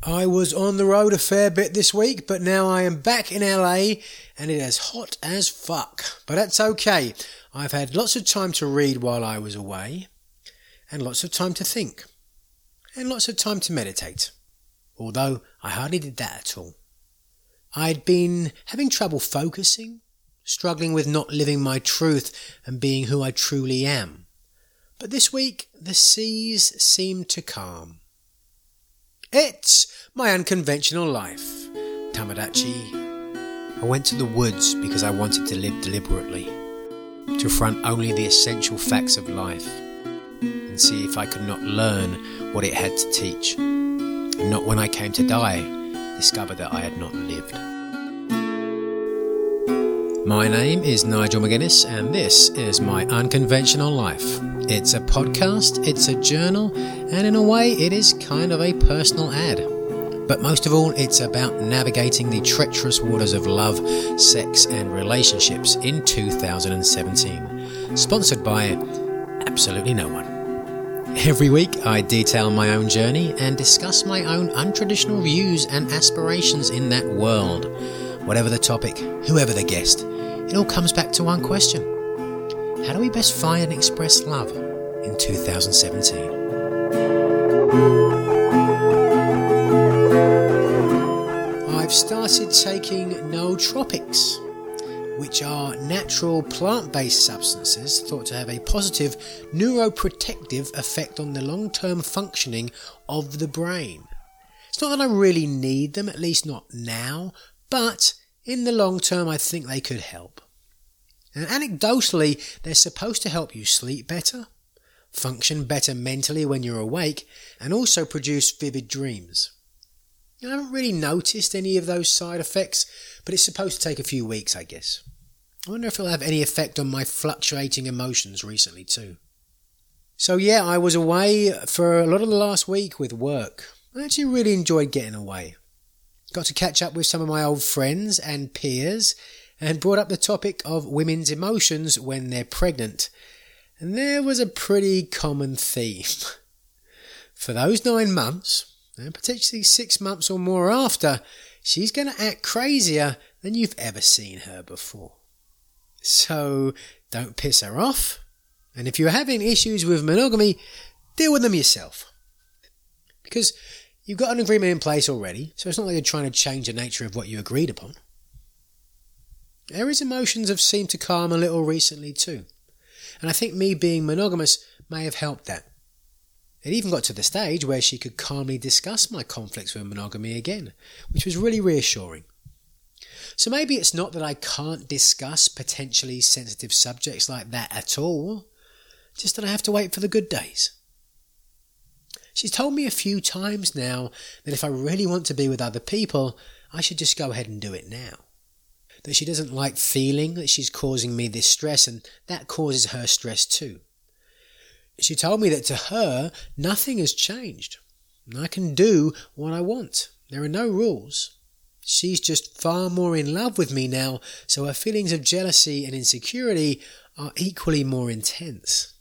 I was on the road a fair bit this week, but now I am back in LA and it is hot as fuck. But that's okay. I've had lots of time to read while I was away, and lots of time to think, and lots of time to meditate. Although I hardly did that at all. I'd been having trouble focusing, struggling with not living my truth and being who I truly am. But this week, the seas seemed to calm. It's my unconventional life, Tamagotchi. I went to the woods because I wanted to live deliberately, to front only the essential facts of life, and see if I could not learn what it had to teach, and not when I came to die, discover that I had not lived. My name is Nigel McGuinness, and this is My Unconventional Life. It's a podcast, it's a journal, and in a way it is kind of a personal ad. But most of all, it's about navigating the treacherous waters of love, sex and relationships in 2017. Sponsored by absolutely no one. Every week I detail my own journey and discuss my own untraditional views and aspirations in that world. Whatever the topic, whoever the guest, it all comes back to one question. How do we best find and express love in 2017? I've started taking nootropics, which are natural plant-based substances thought to have a positive neuroprotective effect on the long-term functioning of the brain. It's not that I really need them, at least not now, but in the long term I think they could help. And anecdotally, they're supposed to help you sleep better, function better mentally when you're awake, and also produce vivid dreams. I haven't really noticed any of those side effects, but it's supposed to take a few weeks, I guess. I wonder if it'll have any effect on my fluctuating emotions recently too. So yeah, I was away for a lot of the last week with work. I actually really enjoyed getting away. Got to catch up with some of my old friends and peers, and brought up the topic of women's emotions when they're pregnant. And there was a pretty common theme. For those 9 months, and potentially 6 months or more after, she's going to act crazier than you've ever seen her before. So don't piss her off. And if you're having issues with monogamy, deal with them yourself. Because you've got an agreement in place already, so it's not like you're trying to change the nature of what you agreed upon. Aries' emotions have seemed to calm a little recently too, and I think me being monogamous may have helped that. It even got to the stage where she could calmly discuss my conflicts with monogamy again, which was really reassuring. So maybe it's not that I can't discuss potentially sensitive subjects like that at all, just that I have to wait for the good days. She's told me a few times now that if I really want to be with other people, I should just go ahead and do it now. That she doesn't like feeling that she's causing me this stress, and that causes her stress too. She told me that to her, nothing has changed. I can do what I want. There are no rules. She's just far more in love with me now, so her feelings of jealousy and insecurity are equally more intense.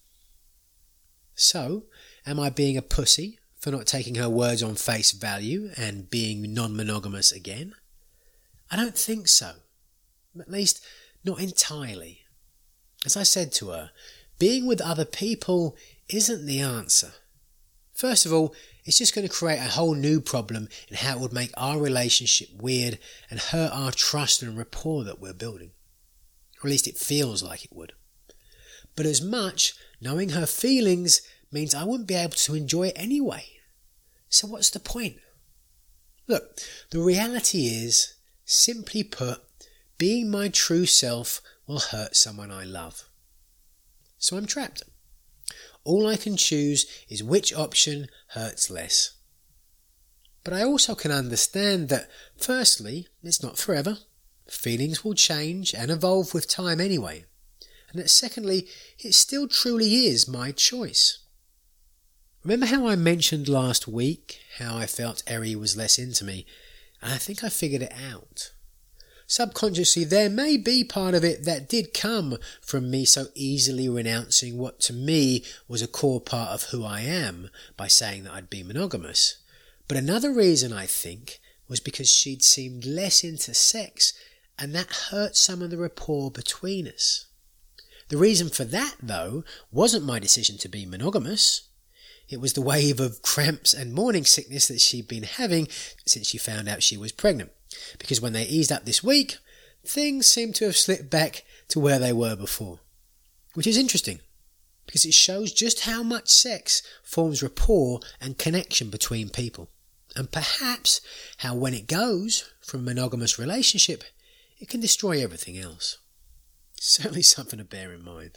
So, am I being a pussy for not taking her words on face value and being non-monogamous again? I don't think so. At least, not entirely. As I said to her, being with other people isn't the answer. First of all, it's just going to create a whole new problem in how it would make our relationship weird and hurt our trust and rapport that we're building. Or at least it feels like it would. But as much, knowing her feelings means I wouldn't be able to enjoy it anyway. So what's the point? Look, the reality is, simply put, being my true self will hurt someone I love. So I'm trapped. All I can choose is which option hurts less. But I also can understand that, firstly, it's not forever. Feelings will change and evolve with time anyway. And that secondly, it still truly is my choice. Remember how I mentioned last week how I felt Eri was less into me? And I think I figured it out. Subconsciously, there may be part of it that did come from me so easily renouncing what to me was a core part of who I am by saying that I'd be monogamous. But another reason, I think, was because she'd seemed less into sex, and that hurt some of the rapport between us. The reason for that, though, wasn't my decision to be monogamous. It was the wave of cramps and morning sickness that she'd been having since she found out she was pregnant. Because when they eased up this week, things seemed to have slipped back to where they were before. Which is interesting, because it shows just how much sex forms rapport and connection between people. And perhaps how when it goes from a monogamous relationship, it can destroy everything else. Certainly something to bear in mind.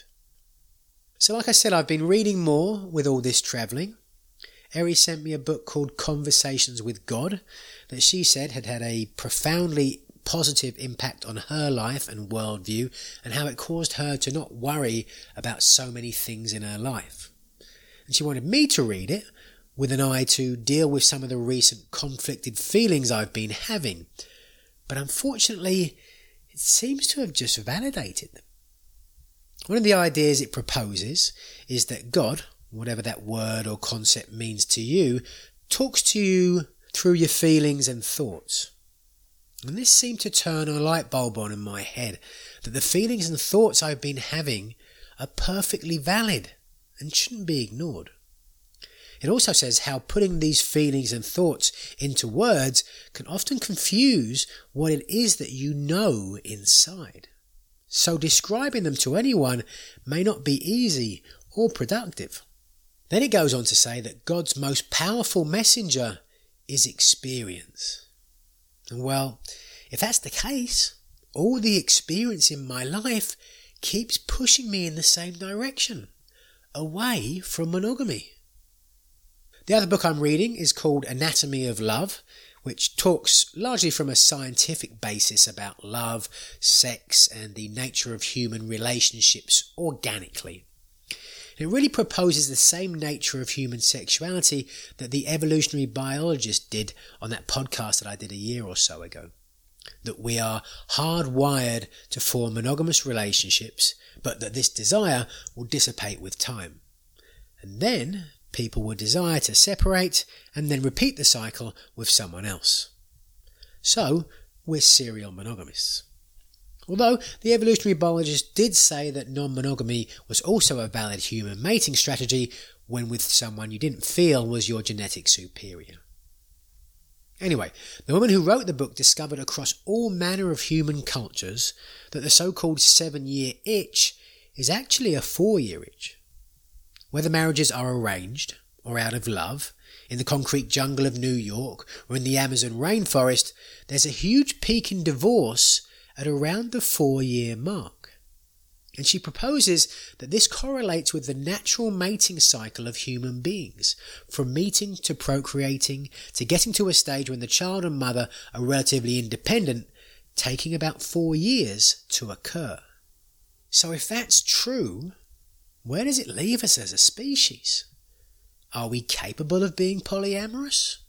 So like I said, I've been reading more with all this travelling. Eri sent me a book called Conversations with God that she said had had a profoundly positive impact on her life and worldview, and how it caused her to not worry about so many things in her life. And she wanted me to read it with an eye to deal with some of the recent conflicted feelings I've been having. But unfortunately, it seems to have just validated them. One of the ideas it proposes is that God, whatever that word or concept means to you, talks to you through your feelings and thoughts. And this seemed to turn a light bulb on in my head, that the feelings and thoughts I've been having are perfectly valid and shouldn't be ignored. It also says how putting these feelings and thoughts into words can often confuse what it is that you know inside. So describing them to anyone may not be easy or productive. Then it goes on to say that God's most powerful messenger is experience. And well, if that's the case, all the experience in my life keeps pushing me in the same direction, away from monogamy. The other book I'm reading is called Anatomy of Love, which talks largely from a scientific basis about love, sex, and the nature of human relationships organically. It really proposes the same nature of human sexuality that the evolutionary biologist did on that podcast that I did a year or so ago. That we are hardwired to form monogamous relationships, but that this desire will dissipate with time. And then people will desire to separate and then repeat the cycle with someone else. So, we're serial monogamists. Although the evolutionary biologist did say that non-monogamy was also a valid human mating strategy when with someone you didn't feel was your genetic superior. Anyway, the woman who wrote the book discovered across all manner of human cultures that the so-called 7-year itch is actually a 4-year itch. Whether marriages are arranged or out of love, in the concrete jungle of New York or in the Amazon rainforest, there's a huge peak in divorce at around the 4-year mark. And she proposes that this correlates with the natural mating cycle of human beings, from meeting to procreating to getting to a stage when the child and mother are relatively independent, taking about 4 years to occur. So if that's true, where does it leave us as a species? Are we capable of being polyamorous?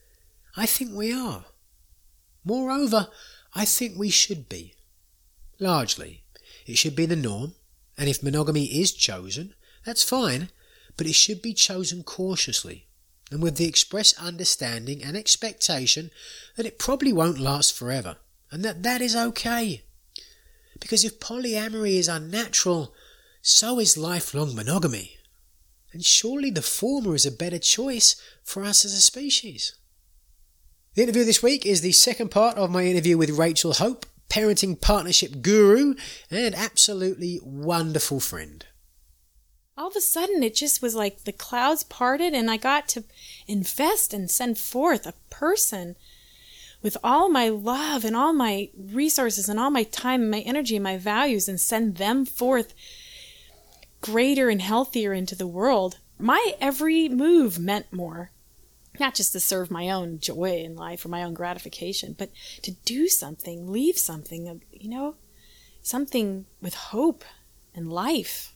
I think we are. Moreover, I think we should be. Largely, it should be the norm, and if monogamy is chosen, that's fine, but it should be chosen cautiously, and with the express understanding and expectation that it probably won't last forever, and that is okay. Because if polyamory is unnatural, so is lifelong monogamy, and surely the former is a better choice for us as a species. The interview this week is the second part of my interview with Rachel Hope, parenting partnership guru and absolutely wonderful friend. All of a sudden, it just was like the clouds parted and I got to invest and send forth a person with all my love and all my resources and all my time and my energy and my values, and send them forth greater and healthier into the world. My every move meant more. Not just to serve my own joy in life or my own gratification, but to do something, leave something, something with hope and life.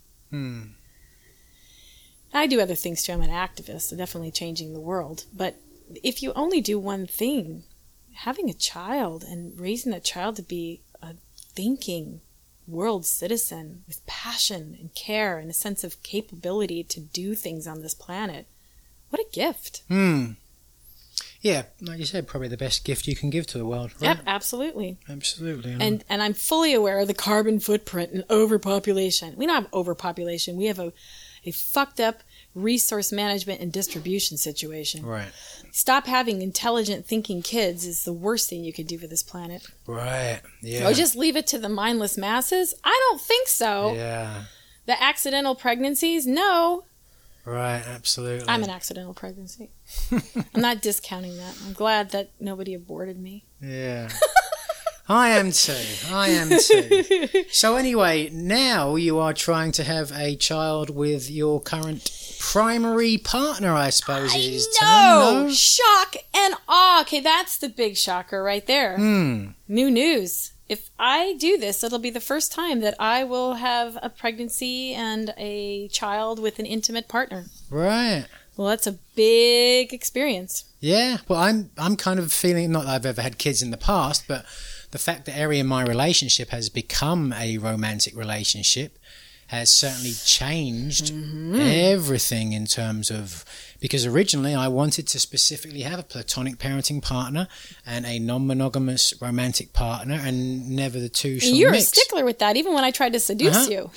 I do other things too. I'm an activist, so definitely changing the world. But if you only do one thing, having a child and raising that child to be a thinking world citizen with passion and care and a sense of capability to do things on this planet, what a gift. Yeah, like you said, probably the best gift you can give to the world. Right? Yep, absolutely. Absolutely. And I'm fully aware of the carbon footprint and overpopulation. We don't have overpopulation. We have a fucked up resource management and distribution situation. Right. Stop having intelligent thinking kids is the worst thing you could do for this planet. Right. Yeah. Or just leave it to the mindless masses? I don't think so. Yeah. The accidental pregnancies? No. Right, absolutely. I'm an accidental pregnancy. I'm not discounting that. I'm glad that nobody aborted me. Yeah. I am too. So anyway, now you are trying to have a child with your current primary partner, I suppose it is. No! Shock and awe. Okay, that's the big shocker right there. New news. If I do this, it'll be the first time that I will have a pregnancy and a child with an intimate partner. Right. Well, that's a big experience. Yeah. Well, I'm kind of feeling, not that I've ever had kids in the past, but the fact that Eri and my relationship has become a romantic relationship has certainly changed everything in terms of, because originally I wanted to specifically have a platonic parenting partner and a non-monogamous romantic partner, and never the two shall You're mix. a stickler with that, even when I tried to seduce you.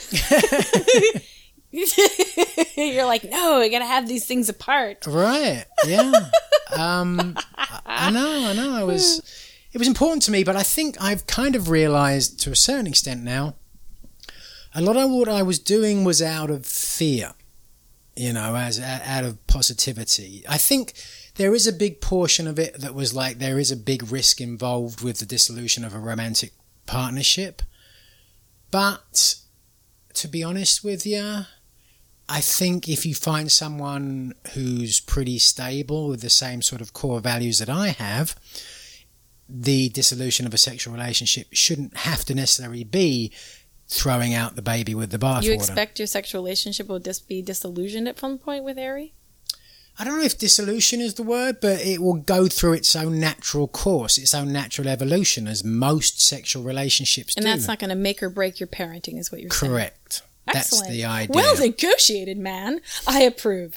You're like, no, I gotta have these things apart. Right, yeah. I know. It was important to me, but I think I've kind of realised to a certain extent now, a lot of what I was doing was out of fear, out of positivity. I think there is a big portion of it that was like, there is a big risk involved with the dissolution of a romantic partnership. But to be honest with you, I think if you find someone who's pretty stable with the same sort of core values that I have, the dissolution of a sexual relationship shouldn't have to necessarily be throwing out the baby with the bathwater. You expect your sexual relationship will just be disillusioned at some point with Eri? I don't know if dissolution is the word, but it will go through its own natural course, its own natural evolution, as most sexual relationships do. And that's not going to make or break your parenting, is what you're saying. Correct. Excellent. That's the idea. Well negotiated, man. I approve.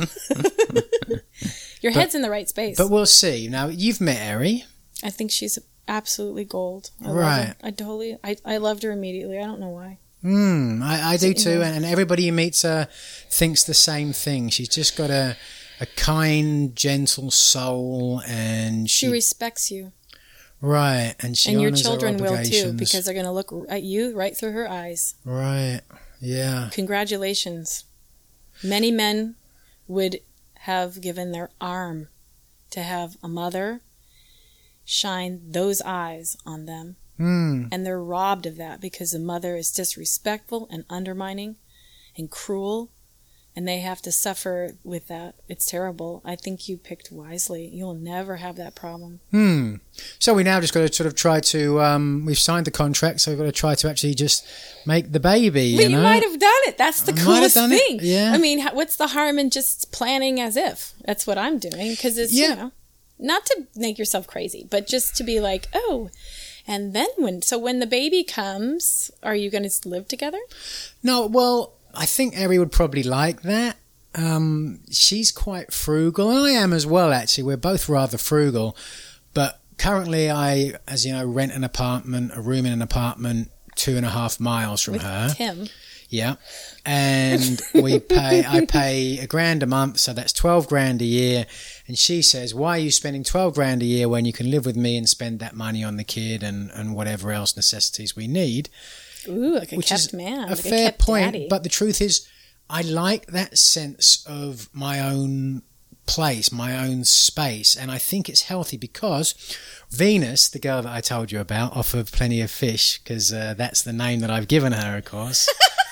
Your head's in the right space. But we'll see. Now, you've met Eri. I think she's absolutely gold. I Right. love her. I loved her immediately. I don't know why. I do too, and everybody who meets her thinks the same thing. She's just got a kind, gentle soul, and she respects you. Right, and she and your honors her children will too, obligations. because they're going to look at you right through her eyes. Right, yeah. Congratulations. Many men would have given their arm to have a mother shine those eyes on them. And they're robbed of that because the mother is disrespectful and undermining and cruel, and they have to suffer with that. It's terrible. I think you picked wisely. You'll never have that problem. So we now just got to sort of try to, we've signed the contract, so we've got to try to actually just make the baby, But you might have done it. That's the coolest thing. Yeah. I mean, what's the harm in just planning as if? That's what I'm doing, because it's, not to make yourself crazy, but just to be like, oh, and then when the baby comes, are you going to live together? No, well, I think Eri would probably like that. She's quite frugal, and I am as well, actually. We're both rather frugal, but currently I, as you know, rent a room in an apartment 2.5 miles from her. Tim. Yeah. And I pay $1,000 a month, so that's $12,000 a year. And she says, why are you spending $12,000 a year when you can live with me and spend that money on the kid and whatever else necessities we need? Ooh, like a which kept is man. A like fair a kept point. Daddy. But the truth is, I like that sense of my own place, my own space. And I think it's healthy because Venus, the girl that I told you about, off of Plenty of Fish, because that's the name that I've given her, of course.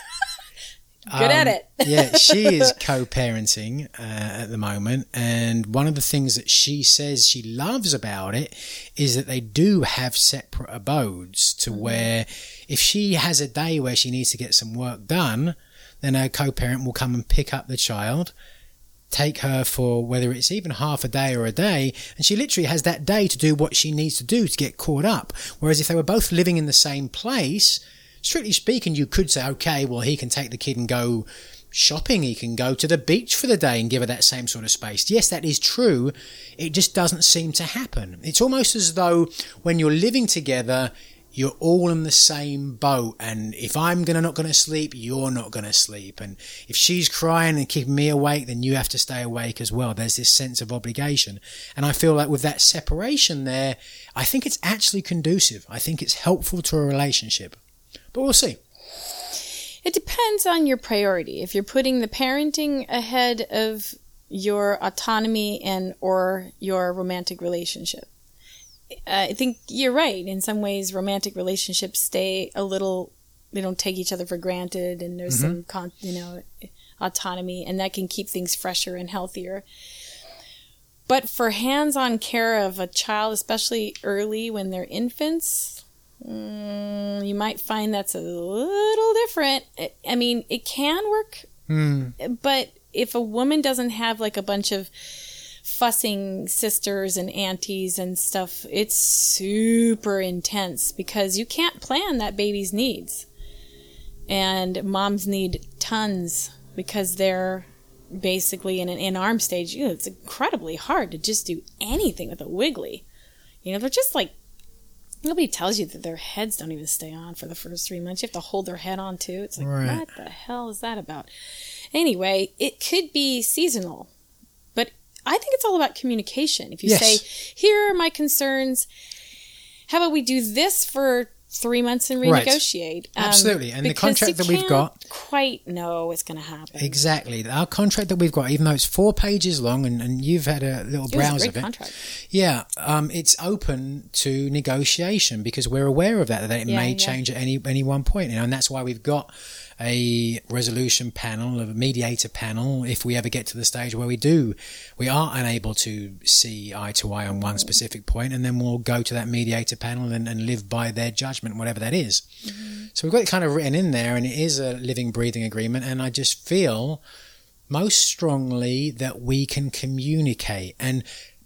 Good at it. Yeah, she is co-parenting at the moment, and one of the things that she says she loves about it is that they do have separate abodes to where if she has a day where she needs to get some work done, then her co-parent will come and pick up the child, take her for whether it's even half a day or a day, and she literally has that day to do what she needs to do to get caught up. Whereas if they were both living in the same place, strictly speaking, you could say, okay, well, he can take the kid and go shopping. He can go to the beach for the day and give her that same sort of space. Yes, that is true. It just doesn't seem to happen. It's almost as though when you're living together, you're all in the same boat, and if I'm not going to sleep, you're not going to sleep, and if she's crying and keeping me awake, then you have to stay awake as well. There's this sense of obligation, and I feel like with that separation there, I think it's actually conducive. I think it's helpful to a relationship, but we'll see. It depends on your priority. If you're putting the parenting ahead of your autonomy and or your romantic relationship, I think you're right. In some ways, romantic relationships they don't take each other for granted, and there's some, autonomy, and that can keep things fresher and healthier. But for hands-on care of a child, especially early when they're infants, you might find that's a little different. I mean, it can work, but if a woman doesn't have like a bunch of fussing sisters and aunties and stuff, it's super intense because you can't plan that baby's needs. And moms need tons because they're basically in an in-arm stage. It's incredibly hard to just do anything with a wiggly. They're just like, nobody tells you that their heads don't even stay on for the first 3 months. You have to hold their head on too. It's like, right. What the hell is that about? Anyway, it could be seasonal. I think it's all about communication. If you say, here are my concerns, how about we do this for 3 months and renegotiate? Right. Absolutely. And the contract that we've got... quite know what's going to happen. Exactly. Our contract that we've got, even though it's 4 pages long and you've had a little browse of it. Contract. Yeah. It's open to negotiation because we're aware of that it may change at any one point. And that's why we've got a resolution panel, a mediator panel, if we ever get to the stage where we are unable to see eye to eye on one specific point, and then we'll go to that mediator panel and live by their judgment, whatever that is. So we've got it kind of written in there, and it is a living, breathing agreement, and I just feel most strongly that we can communicate. And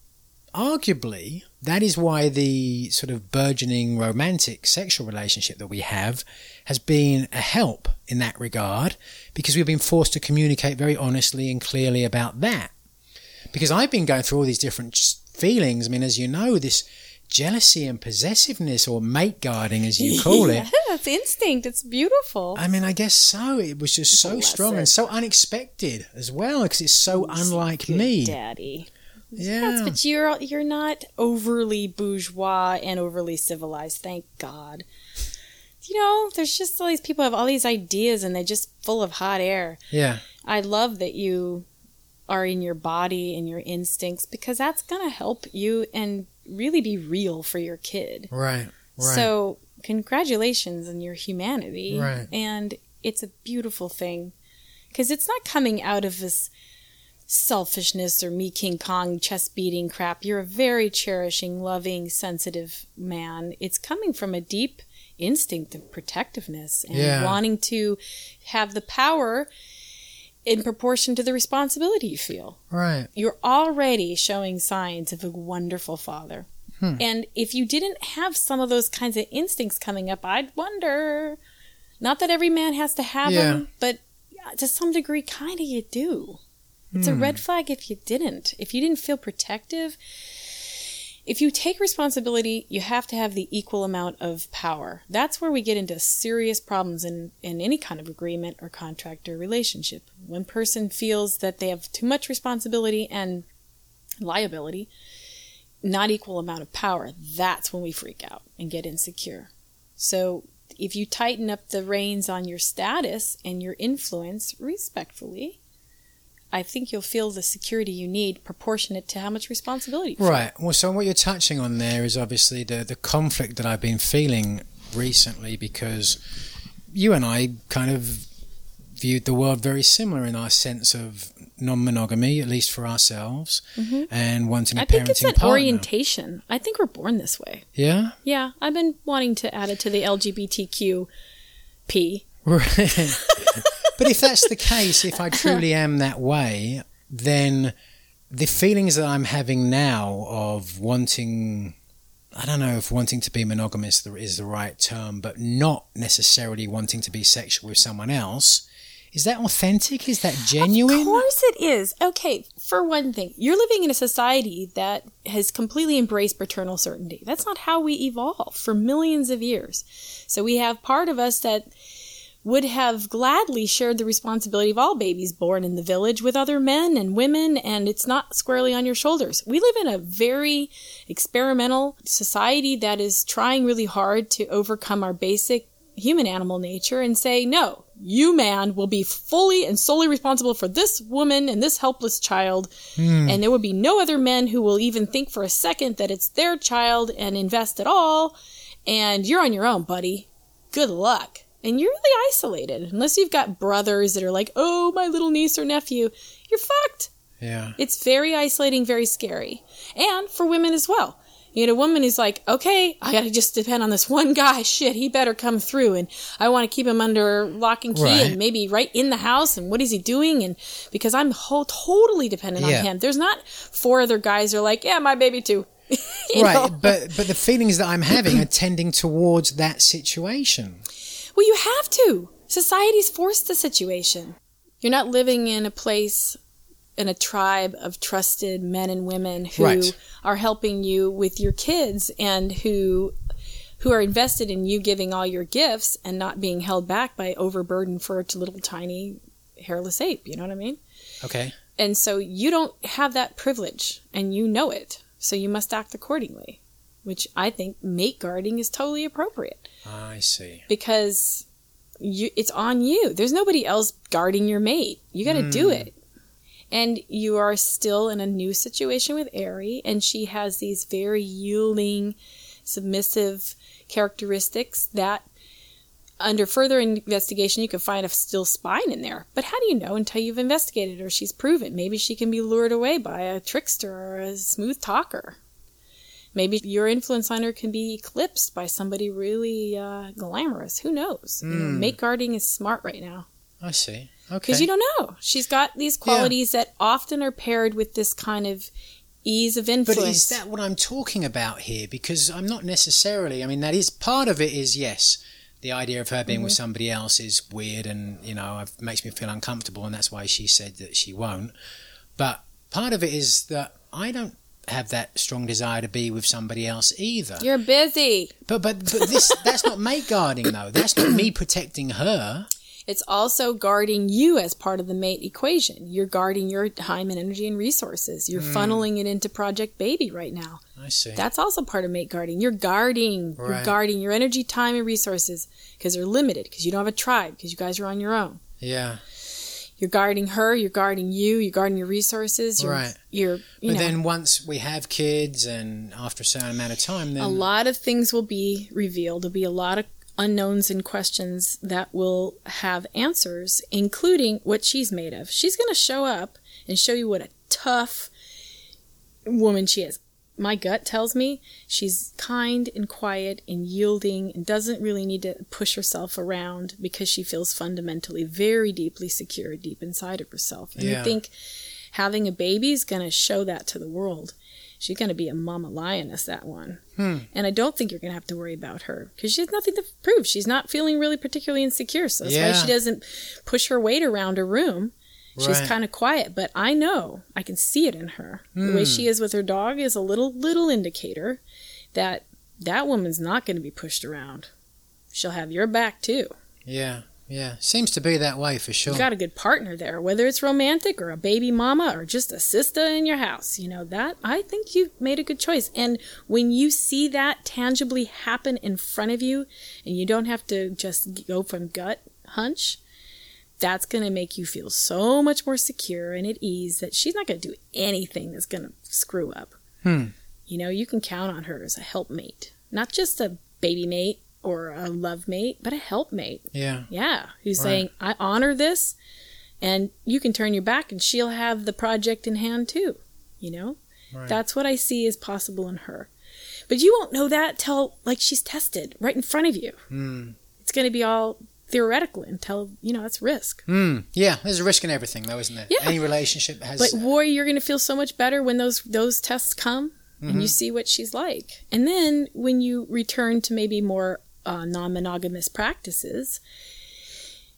arguably, that is why the sort of burgeoning romantic sexual relationship that we have has been a help in that regard, because we've been forced to communicate very honestly and clearly about that. Because I've been going through all these different feelings. I mean, as you know, this jealousy and possessiveness, or mate guarding as you call it. It's instinct. It's beautiful. I mean, I guess so. It was just so strong and so unexpected as well, because it's so unlike me. Daddy. Yeah. Yes, but you're not overly bourgeois and overly civilized, thank God. There's just all these people have all these ideas and they're just full of hot air. Yeah. I love that you are in your body and your instincts, because that's going to help you and really be real for your kid. Right. So congratulations on your humanity. Right. And it's a beautiful thing, because it's not coming out of this selfishness or me King Kong chest beating crap. You're a very cherishing, loving, sensitive man. It's coming from a deep instinct of protectiveness and wanting to have the power in proportion to the responsibility you feel. Right. You're already showing signs of a wonderful father. And if you didn't have some of those kinds of instincts coming up, I'd wonder, not that every man has to have them, but to some degree, kind of you do. It's a red flag if you didn't. If you didn't feel protective. If you take responsibility, you have to have the equal amount of power. That's where we get into serious problems in any kind of agreement or contract or relationship. One person feels that they have too much responsibility and liability, not equal amount of power. That's when we freak out and get insecure. So if you tighten up the reins on your status and your influence respectfully, I think you'll feel the security you need proportionate to how much responsibility you feel. Right. Well, so what you're touching on there is obviously the conflict that I've been feeling recently, because you and I kind of viewed the world very similar in our sense of non-monogamy, at least for ourselves, and wanting a parenting partner. I think it's an orientation. I think we're born this way. Yeah? Yeah. I've been wanting to add it to the LGBTQP. Right. But if that's the case, if I truly am that way, then the feelings that I'm having now of wanting, I don't know if wanting to be monogamous is the right term, but not necessarily wanting to be sexual with someone else, Is that authentic? Is that genuine? Of course it is. Okay, for one thing, you're living in a society that has completely embraced paternal certainty. That's not how we evolved for millions of years. So we have part of us that would have gladly shared the responsibility of all babies born in the village with other men and women, and it's not squarely on your shoulders. We live in a very experimental society that is trying really hard to overcome our basic human animal nature and say, no, you man will be fully and solely responsible for this woman and this helpless child, and there will be no other men who will even think for a second that it's their child and invest at all, and you're on your own, buddy. Good luck. And you're really isolated. Unless you've got brothers that are like, oh, my little niece or nephew, you're fucked. Yeah. It's very isolating, very scary. And for women as well. You know, a woman is like, okay, I got to just depend on this one guy. Shit, he better come through. And I want to keep him under lock and key and maybe right in the house. And what is he doing? And because I'm totally dependent on him. There's not 4 other guys who are like, yeah, my baby too. you know? But the feelings that I'm having are tending towards that situation. Well, you have to. Society's forced the situation. You're not living in a place, in a tribe of trusted men and women who are helping you with your kids and who are invested in you giving all your gifts and not being held back by overburdened for a little tiny hairless ape. You know what I mean? Okay. And so you don't have that privilege and you know it. So you must act accordingly, which I think mate guarding is totally appropriate. I see. Because it's on you. There's nobody else guarding your mate. You got to do it. And you are still in a new situation with Aerie, and she has these very yielding, submissive characteristics that under further investigation you could find a still spine in there. But how do you know until you've investigated her? She's proven. Maybe she can be lured away by a trickster or a smooth talker. Maybe your influence on her can be eclipsed by somebody really glamorous. Who knows? You know, mate guarding is smart right now. I see. Okay. Because you don't know. She's got these qualities that often are paired with this kind of ease of influence. But is that what I'm talking about here? Because I'm not necessarily... I mean, that is... Part of it is, yes, the idea of her being with somebody else is weird and, you know, it makes me feel uncomfortable, and that's why she said that she won't. But part of it is that I don't have that strong desire to be with somebody else either. You're busy. But this that's not mate guarding, though. That's not me protecting her. It's also guarding you as part of the mate equation. You're guarding your time and energy and resources. You're funneling it into Project Baby right now. I see. That's also part of mate guarding. You're guarding your energy, time, and resources because they're limited, because you don't have a tribe, because you guys are on your own. Yeah. You're guarding her, you're guarding you, you're guarding your resources. But then once we have kids and after a certain amount of time, then... A lot of things will be revealed. There'll be a lot of unknowns and questions that will have answers, including what she's made of. She's going to show up and show you what a tough woman she is. My gut tells me she's kind and quiet and yielding and doesn't really need to push herself around because she feels fundamentally very deeply secure deep inside of herself. And I think having a baby is going to show that to the world. She's going to be a mama lioness, that one. And I don't think you're going to have to worry about her because she has nothing to prove. She's not feeling really particularly insecure. So that's why she doesn't push her weight around her room. She's kind of quiet, but I know, I can see it in her. The way she is with her dog is a little indicator that that woman's not going to be pushed around. She'll have your back too. Yeah. Seems to be that way for sure. You got a good partner there, whether it's romantic or a baby mama or just a sister in your house. You know, that, I think you've made a good choice. And when you see that tangibly happen in front of you and you don't have to just go from gut hunch, that's going to make you feel so much more secure and at ease that she's not going to do anything that's going to screw up. You know, you can count on her as a helpmate, not just a baby mate or a love mate, but a helpmate. Yeah. Who's saying, I honor this, and you can turn your back and she'll have the project in hand too. You know, that's what I see is possible in her. But you won't know that till like she's tested right in front of you. It's going to be all theoretical until, you know, it's risk. Yeah, there's a risk in everything though, isn't there? Any relationship has... But boy, you're going to feel so much better when those tests come and you see what she's like. And then when you return to maybe more non-monogamous practices,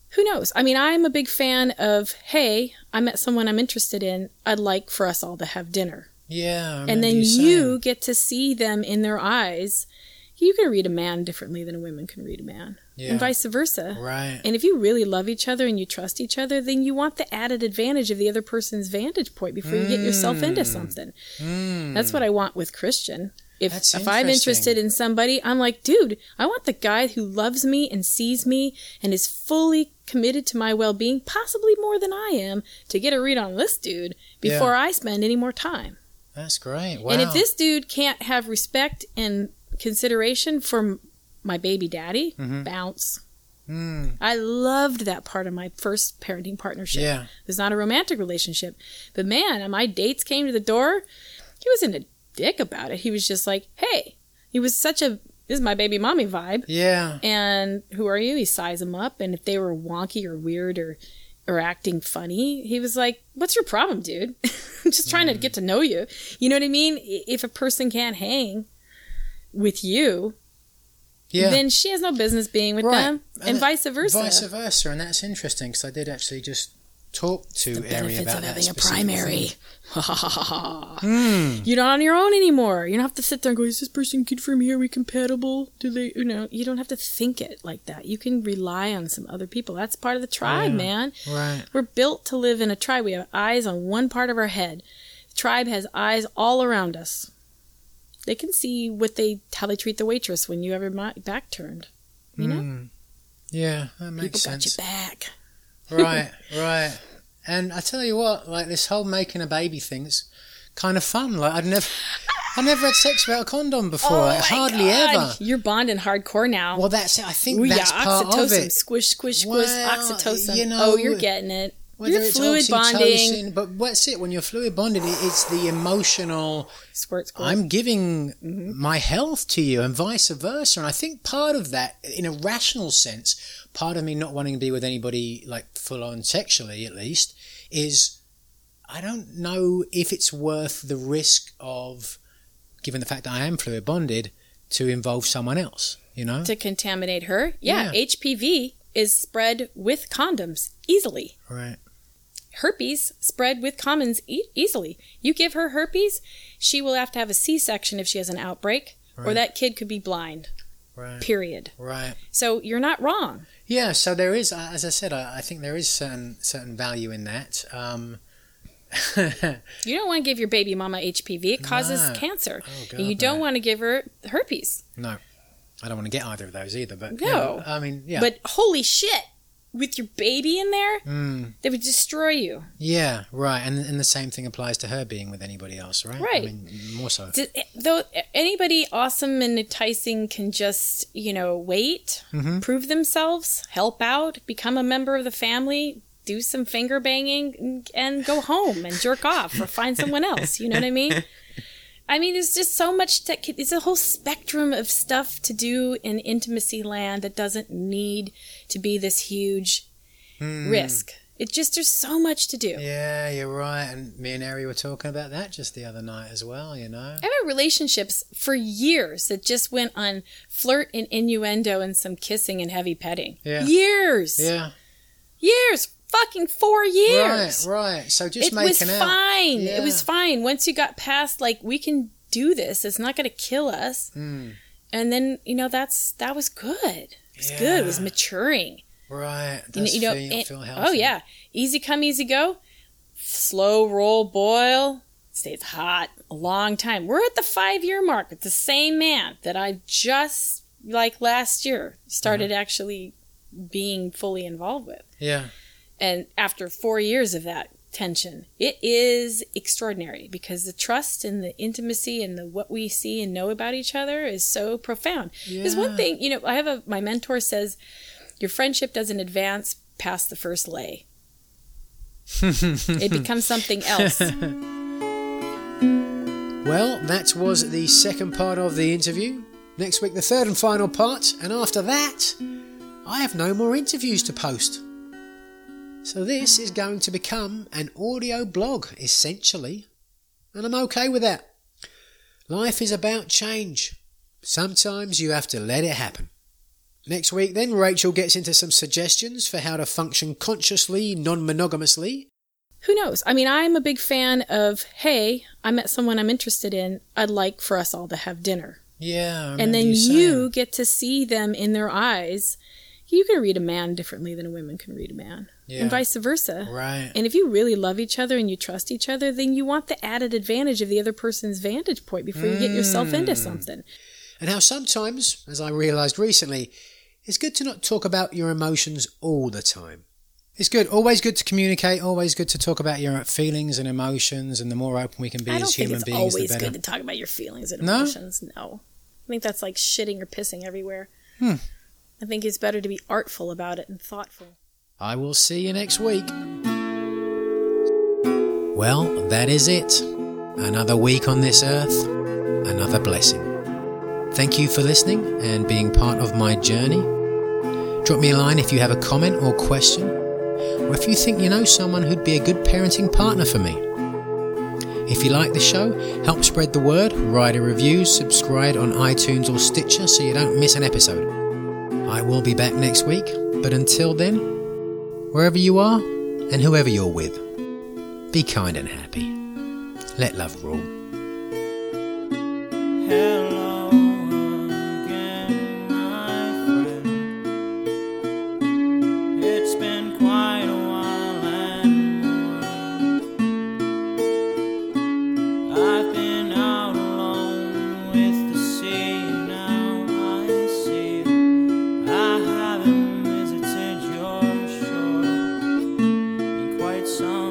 who knows? I mean, I'm a big fan of, hey, I met someone I'm interested in. I'd like for us all to have dinner. Yeah. And then you get to see them in their eyes. You can read a man differently than a woman can read a man. Yeah. And vice versa. Right. And if you really love each other and you trust each other, then you want the added advantage of the other person's vantage point before you get yourself into something. That's what I want with Christian. If I'm interested in somebody, I'm like, dude, I want the guy who loves me and sees me and is fully committed to my well-being, possibly more than I am, to get a read on this dude before I spend any more time. That's great. Wow. And if this dude can't have respect and consideration for my baby daddy, bounce. I loved that part of my first parenting partnership. Yeah. It was not a romantic relationship. But man, my dates came to the door. He wasn't a dick about it. He was just like, hey, he was such a, this is my baby mommy vibe. Yeah. And who are you? He sized them up. And if they were wonky or weird or acting funny, he was like, what's your problem, dude? I'm just trying to get to know you. You know what I mean? If a person can't hang with you, then she has no business being with them, and vice versa. Vice versa, and that's interesting because I did actually just talk to Ari about that. Benefits of having a primary. You're not on your own anymore. You don't have to sit there and go, is this person good for me? Are we compatible? Do they, you don't have to think it like that. You can rely on some other people. That's part of the tribe, man. Right. We're built to live in a tribe. We have eyes on one part of our head. The tribe has eyes all around us. They can see how they treat the waitress when you have your back turned. You know? Yeah, that makes sense. sense. People got your back. Right. And I tell you what, like this whole making a baby thing's kind of fun. Like I've never had sex without a condom before. Like, hardly ever. You're bonding hardcore now. Well, that's it. I think that's part of it. Squish, oxytocin. You know, you're getting it. Whether You're it's fluid bonding. But what's it? When you're fluid bonded, it's the emotional squirt. I'm giving my health to you and vice versa. And I think part of that, in a rational sense, part of me not wanting to be with anybody like full on sexually at least, is I don't know if it's worth the risk of, given the fact that I am fluid bonded, to involve someone else, you know? To contaminate her. Yeah. HPV is spread with condoms easily. Right. Herpes spread with condoms easily. You give her herpes, she will have to have a C-section if she has an outbreak, or that kid could be blind. Right. Period. Right. So you're not wrong. Yeah, so there is, as I said, I think there is certain value in that. You don't want to give your baby mama HPV. It causes cancer. Oh, God, and you don't want to give her herpes. No. I don't want to get either of those either. But no. I mean, yeah. But holy shit. With your baby in there, they would destroy you. Yeah, right. And the same thing applies to her being with anybody else, right? Right. I mean, more so. Though anybody awesome and enticing can just, wait, prove themselves, help out, become a member of the family, do some finger banging, and go home and jerk off or find someone else. You know what I mean? I mean, there's just so much it's a whole spectrum of stuff to do in intimacy land that doesn't need to be this huge risk. There's so much to do. Yeah, you're right. And me and Ari were talking about that just the other night as well, I've had relationships for years that just went on flirt and innuendo and some kissing and heavy petting. Yeah. Years. Yeah. Years. Fucking 4 years. Right. So just making out. It was fine. Yeah. It was fine. Once you got past, we can do this. It's not going to kill us. And then, that was good. It was good. It was maturing. Right. Feel healthy. Oh, yeah. Easy come, easy go. Slow roll, boil. Stays hot a long time. We're at the 5-year mark with the same man that I just, last year, started actually being fully involved with. Yeah. And after 4 years of that tension, it is extraordinary because the trust and the intimacy and what we see and know about each other is so profound. Yeah. There's one thing, my mentor says, your friendship doesn't advance past the first lay. It becomes something else. Well, that was the second part of the interview. Next week, the third and final part. And after that, I have no more interviews to post. So this is going to become an audio blog, essentially. And I'm okay with that. Life is about change. Sometimes you have to let it happen. Next week then, Rachel gets into some suggestions for how to function consciously, non-monogamously. Who knows? I mean, I'm a big fan of, hey, I met someone I'm interested in. I'd like for us all to have dinner. Yeah, and then you get to see them in their eyes. You can read a man differently than a woman can read a man. Yeah. And vice versa. Right. And if you really love each other and you trust each other, then you want the added advantage of the other person's vantage point before you get yourself into something. And how sometimes, as I realised recently, it's good to not talk about your emotions all the time. It's good, always good to communicate, always good to talk about your feelings and emotions, and the more open we can be as human beings, the better. I don't think it's always good to talk about your feelings and emotions. No? I think that's like shitting or pissing everywhere. I think it's better to be artful about it and thoughtful. I will see you next week. Well, that is it. Another week on this earth, another blessing. Thank you for listening and being part of my journey. Drop me a line if you have a comment or question, or if you think you know someone who'd be a good parenting partner for me. If you like the show, help spread the word, write a review, subscribe on iTunes or Stitcher so you don't miss an episode. I will be back next week, but until then, wherever you are and whoever you're with, be kind and happy. Let love rule. Hello again, my friend. It's been quite a while and more. I've been out alone with the sea, now I see it. I haven't visited your shore in quite some